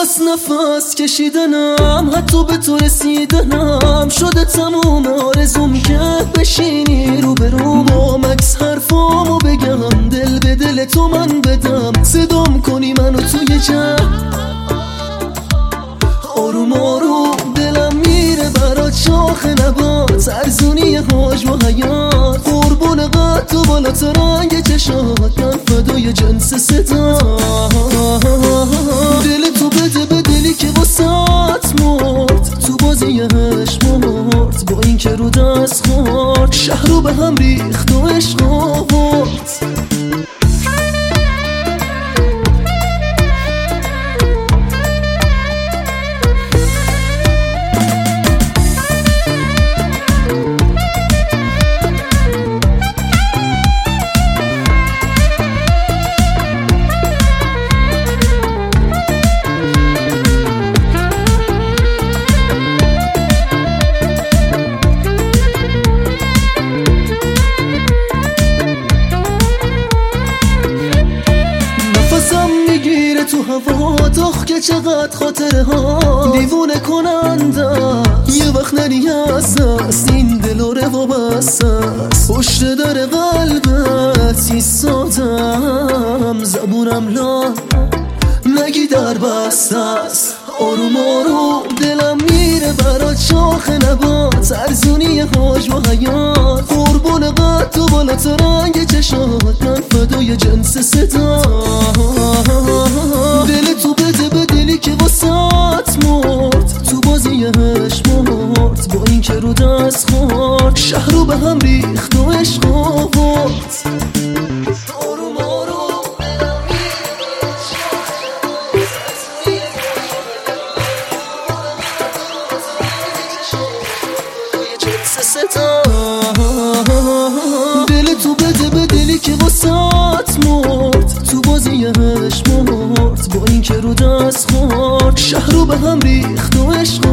بس نفس کشیدنم حتی به تو رسیدنم شده تموم آرزوم که بشینی رو به رو با مکس حرفامو بگم دل به دل تو من بدم صدام کنی منو توی جمع آروم آروم دلم میره برات شاخ نبات ارزونی حجم و حیات قربون قد و بالات رنگ چشات من فدای جنس صدا دل تو بده به دلی که واسات مرد تو بازیش مرد با این که رو دست خورد شهر رو به هم ریخت و عشق آورد تو هوا داغ که چقدر خاطره ها دیوونه کننده یه وقت نریاز است این دل و وابسته است پشت در قلبت ایستادم زبونم لا نگی در بسته است آروم آروم دلم میره برات شاخ نبات ارزونی حجم و حیات قربون قد و بالات رنگ چشات من فدای جنس صدا دل تو بده به دلی که واسات مرد تو بازیش مرد با این که رو دست خورد شهر رو به هم ریخت و عشق آورد آروم آروم دل تو بده به دلی که واسات مرد تو بازیش مرد با این که رو دست خورد شهر رو به هم ریخت و عشق